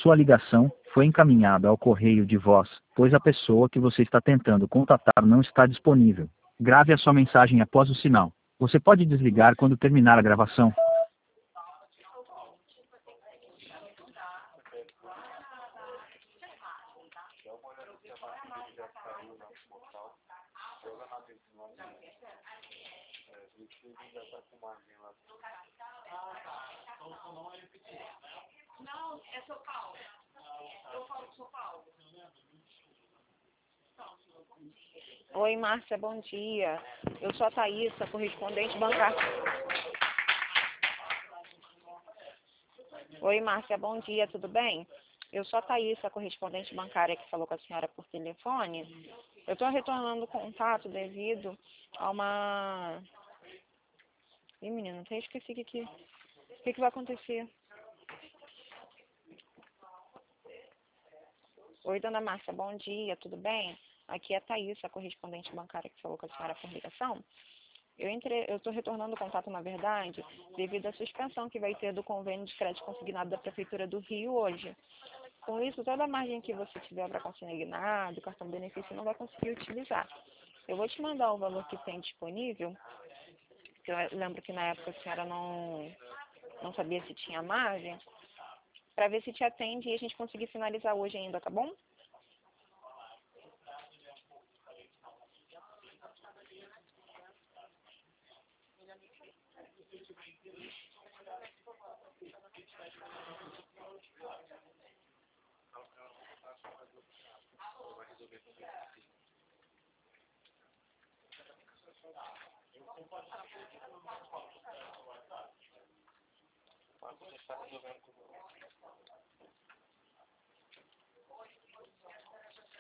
Sua ligação foi encaminhada ao correio de voz, pois a pessoa que você está tentando contatar não está disponível. Grave a sua mensagem após o sinal. Você pode desligar quando terminar a gravação. Não, é São Paulo. Eu falo de São Paulo. Oi, Márcia, bom dia. Eu sou a Thaísa, correspondente bancária. Oi, Márcia, bom dia, tudo bem? Eu sou a Thaísa, correspondente bancária que falou com a senhora por telefone. Eu estou retornando o contato devido a uma... Ih, menina, até esqueci o que vai acontecer. Oi, dona Márcia, bom dia, tudo bem? Aqui é a Thaísa, a correspondente bancária que falou com a senhora por ligação. Eu estou retornando o contato, na verdade, devido à suspensão que vai ter do convênio de crédito consignado da Prefeitura do Rio hoje. Com isso, toda a margem que você tiver para consignado, cartão benefício, não vai conseguir utilizar. Eu vou te mandar o valor que tem disponível, que eu lembro que na época a senhora não sabia se tinha margem, para ver se te atende e a gente conseguir finalizar hoje ainda, tá bom?